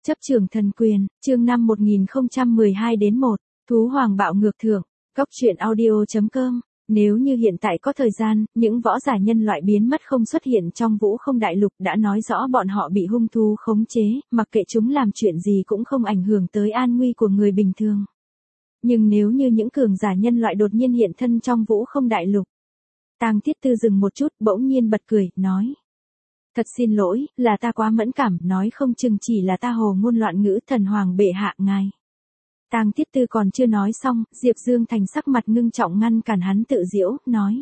Chấp trường thần quyền, chương 5 1012 đến 1, thú hoàng bạo ngược thượng, góc truyện audio.com. Nếu như hiện tại có thời gian, những võ giả nhân loại biến mất không xuất hiện trong vũ không đại lục đã nói rõ bọn họ bị hung thú khống chế, mặc kệ chúng làm chuyện gì cũng không ảnh hưởng tới an nguy của người bình thường. Nhưng nếu như những cường giả nhân loại đột nhiên hiện thân trong vũ không đại lục. Tang Thiết Tư dừng một chút, bỗng nhiên bật cười, nói. Thật xin lỗi, là ta quá mẫn cảm, nói không chừng chỉ là ta hồ ngôn loạn ngữ, thần hoàng bệ hạ ngài. Tang Thiết Tư còn chưa nói xong, Diệp Dương Thành sắc mặt ngưng trọng ngăn cản hắn tự giễu, nói.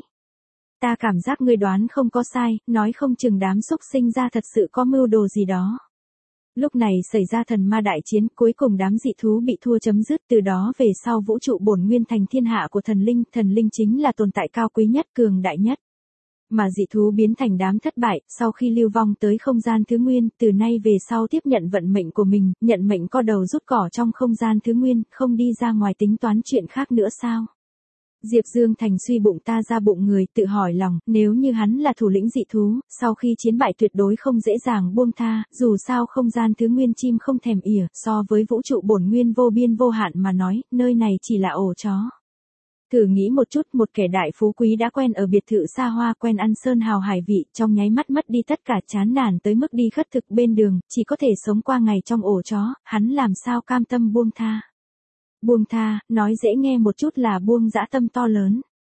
Ta cảm giác ngươi đoán không có sai, nói không chừng đám xúc sinh ra thật sự có mưu đồ gì đó. Lúc này xảy ra thần ma đại chiến, cuối cùng đám dị thú bị thua chấm dứt, từ đó về sau vũ trụ bổn nguyên thành thiên hạ của thần linh chính là tồn tại cao quý nhất, cường đại nhất. Mà dị thú biến thành đám thất bại, sau khi lưu vong tới không gian thứ nguyên, từ nay về sau tiếp nhận vận mệnh của mình, nhận mệnh co đầu rút cỏ trong không gian thứ nguyên, không đi ra ngoài tính toán chuyện khác nữa sao? Diệp Dương Thành suy bụng ta ra bụng người, tự hỏi lòng, nếu như hắn là thủ lĩnh dị thú, sau khi chiến bại tuyệt đối không dễ dàng buông tha, dù sao không gian thứ nguyên chim không thèm ỉa, so với vũ trụ bổn nguyên vô biên vô hạn mà nói, nơi này chỉ là ổ chó. Thử nghĩ một chút, một kẻ đại phú quý đã quen ở biệt thự xa hoa, quen ăn sơn hào hải vị, trong nháy mắt mất đi tất cả, chán nản tới mức đi khất thực bên đường, chỉ có thể sống qua ngày trong ổ chó, hắn làm sao cam tâm buông tha. Buông tha, nói dễ nghe một chút là buông dã tâm to lớn.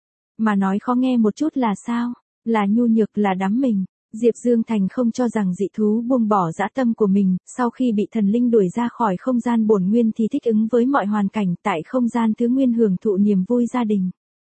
Mà nói khó nghe một chút là sao? Là nhu nhược, là đắm mình. Diệp Dương Thành không cho rằng dị thú buông bỏ dã tâm của mình, sau khi bị thần linh đuổi ra khỏi không gian bổn nguyên thì thích ứng với mọi hoàn cảnh tại không gian thứ nguyên hưởng thụ niềm vui gia đình.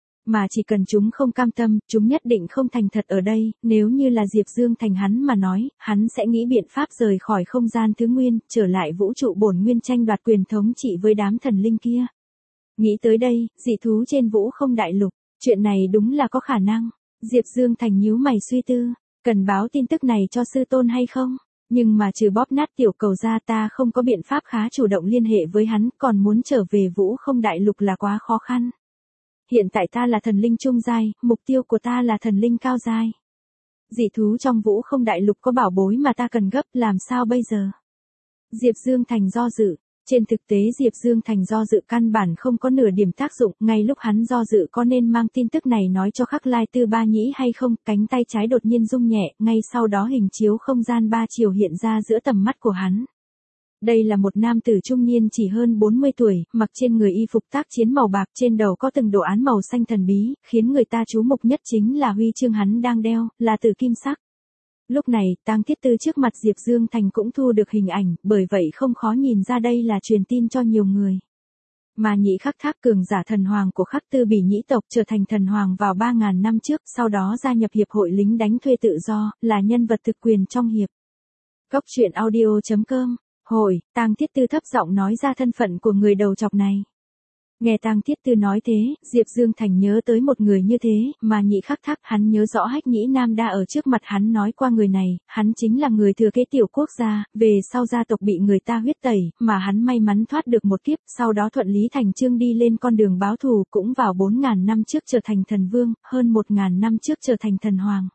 Mà chỉ cần chúng không cam tâm, chúng nhất định không thành thật ở đây, nếu như là Diệp Dương Thành hắn mà nói, hắn sẽ nghĩ biện pháp rời khỏi không gian thứ nguyên, trở lại vũ trụ bổn nguyên tranh đoạt quyền thống trị với đám thần linh kia. Nghĩ tới đây, dị thú trên vũ không đại lục, chuyện này đúng là có khả năng. Diệp Dương Thành nhíu mày suy tư. Cần báo tin tức này cho sư tôn hay không? Nhưng mà trừ bóp nát tiểu cầu ra ta không có biện pháp khá chủ động liên hệ với hắn, còn muốn trở về vũ không đại lục là quá khó khăn. Hiện tại ta là thần linh trung giai, mục tiêu của ta là thần linh cao giai. Dị thú trong vũ không đại lục có bảo bối mà ta cần gấp, làm sao bây giờ? Diệp Dương Thành do dự. Trên thực tế Diệp Dương Thành do dự căn bản không có nửa điểm tác dụng, ngay lúc hắn do dự có nên mang tin tức này nói cho Khắc Lai Tư Ba Nhĩ hay không, cánh tay trái đột nhiên rung nhẹ, ngay sau đó hình chiếu không gian ba chiều hiện ra giữa tầm mắt của hắn. Đây là một nam tử trung niên chỉ hơn 40 tuổi, mặc trên người y phục tác chiến màu bạc, trên đầu có từng đồ án màu xanh thần bí, khiến người ta chú mục nhất chính là huy chương hắn đang đeo, là tử kim sắc. Lúc này, Tang Thiết Tư trước mặt Diệp Dương Thành cũng thu được hình ảnh, bởi vậy không khó nhìn ra đây là truyền tin cho nhiều người. Mà Nhĩ Khắc Thác, cường giả thần hoàng của Khắc Tư Bỉ Nhĩ tộc, trở thành thần hoàng vào 3.000 năm trước, sau đó gia nhập hiệp hội lính đánh thuê tự do, là nhân vật thực quyền trong hiệp. Góc truyện audio.com. Hồi, Tang Thiết Tư thấp giọng nói ra thân phận của người đầu chọc này. Nghe Tang Thiết Tư nói thế, Diệp Dương Thành nhớ tới một người như thế, mà Nhĩ Khắc Thác, hắn nhớ rõ Hách Nhĩ Nam Đa ở trước mặt hắn nói qua người này, hắn chính là người thừa kế tiểu quốc gia, về sau gia tộc bị người ta huyết tẩy, mà hắn may mắn thoát được một kiếp, sau đó thuận lý thành chương đi lên con đường báo thù, cũng vào 4.000 năm trước trở thành thần vương, hơn 1.000 năm trước trở thành thần hoàng.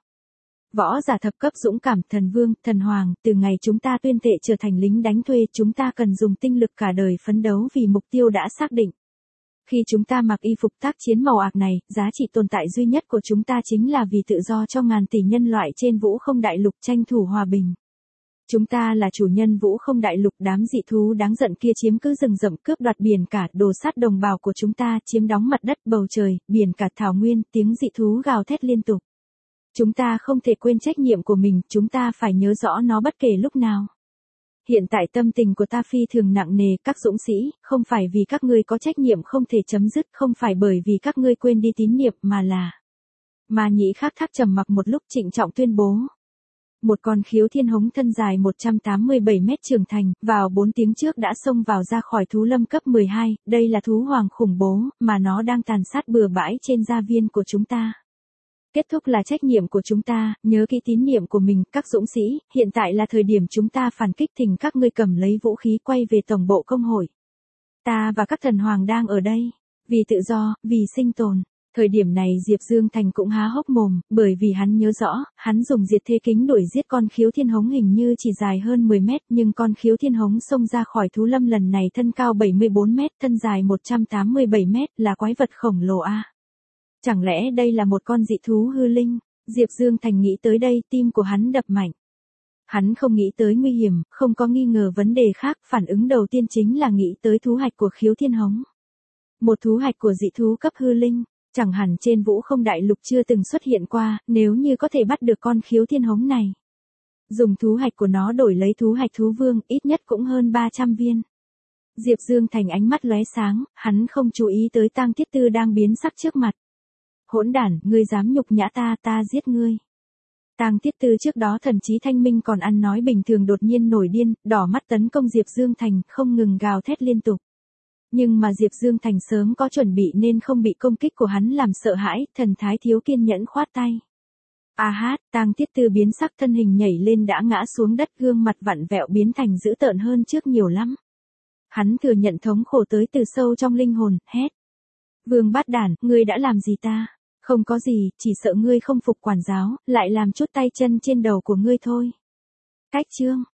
Võ giả thập cấp dũng cảm, thần vương, thần hoàng, từ ngày chúng ta tuyên thệ trở thành lính đánh thuê, chúng ta cần dùng tinh lực cả đời phấn đấu vì mục tiêu đã xác định. Khi chúng ta mặc y phục tác chiến màu ạc này, giá trị tồn tại duy nhất của chúng ta chính là vì tự do cho ngàn tỷ nhân loại trên vũ không đại lục, tranh thủ hòa bình. Chúng ta là chủ nhân vũ không đại lục, đám dị thú đáng giận kia chiếm cứ rừng rậm, cướp đoạt biển cả, đồ sát đồng bào của chúng ta, chiếm đóng mặt đất, bầu trời, biển cả, thảo nguyên, tiếng dị thú gào thét liên tục. Chúng ta không thể quên trách nhiệm của mình, chúng ta phải nhớ rõ nó bất kể lúc nào. Hiện tại tâm tình của ta phi thường nặng nề, các dũng sĩ, không phải vì các ngươi có trách nhiệm không thể chấm dứt, không phải bởi vì các ngươi quên đi tín niệm, mà là... Mà Nhĩ Khắc Thác trầm mặc một lúc, trịnh trọng tuyên bố. Một con khiếu thiên hống thân dài 187 mét trưởng thành, vào 4 tiếng trước đã xông vào ra khỏi thú lâm cấp 12, đây là thú hoàng khủng bố, mà nó đang tàn sát bừa bãi trên gia viên của chúng ta. Kết thúc là trách nhiệm của chúng ta, nhớ kỹ tín niệm của mình, các dũng sĩ, hiện tại là thời điểm chúng ta phản kích, thỉnh các ngươi cầm lấy vũ khí quay về tổng bộ công hội. Ta và các thần hoàng đang ở đây, vì tự do, vì sinh tồn. Thời điểm này Diệp Dương Thành cũng há hốc mồm, bởi vì hắn nhớ rõ, hắn dùng diệt thế kính đuổi giết con khiếu thiên hống hình như chỉ dài hơn 10 mét, nhưng con khiếu thiên hống xông ra khỏi thú lâm lần này thân cao 74 mét, thân dài 187 mét, là quái vật khổng lồ a. Chẳng lẽ đây là một con dị thú hư linh? Diệp Dương Thành nghĩ tới đây, tim của hắn đập mạnh. Hắn không nghĩ tới nguy hiểm, không có nghi ngờ vấn đề khác, phản ứng đầu tiên chính là nghĩ tới thú hạch của khiếu thiên hống. Một thú hạch của dị thú cấp hư linh, chẳng hẳn trên Vũ Không Đại Lục chưa từng xuất hiện qua, nếu như có thể bắt được con khiếu thiên hống này. Dùng thú hạch của nó đổi lấy thú hạch thú vương, ít nhất cũng hơn 300 viên. Diệp Dương Thành ánh mắt lóe sáng, hắn không chú ý tới Tang Tiết Tư đang biến sắc trước mặt. Hỗn đản, ngươi dám nhục nhã ta, ta giết ngươi. Tang Tiết Tư trước đó thần trí thanh minh còn ăn nói bình thường đột nhiên nổi điên, đỏ mắt tấn công Diệp Dương Thành, không ngừng gào thét liên tục. Nhưng mà Diệp Dương Thành sớm có chuẩn bị nên không bị công kích của hắn làm sợ hãi, thần thái thiếu kiên nhẫn khoát tay. A hát, Tang Tiết Tư biến sắc, thân hình nhảy lên đã ngã xuống đất, gương mặt vặn vẹo biến thành dữ tợn hơn trước nhiều lắm. Hắn thừa nhận thống khổ tới từ sâu trong linh hồn, hét. Vương bát đản, ngươi đã làm gì ta? Không có gì, chỉ sợ ngươi không phục quản giáo, lại làm chút tay chân trên đầu của ngươi thôi. Cách chương.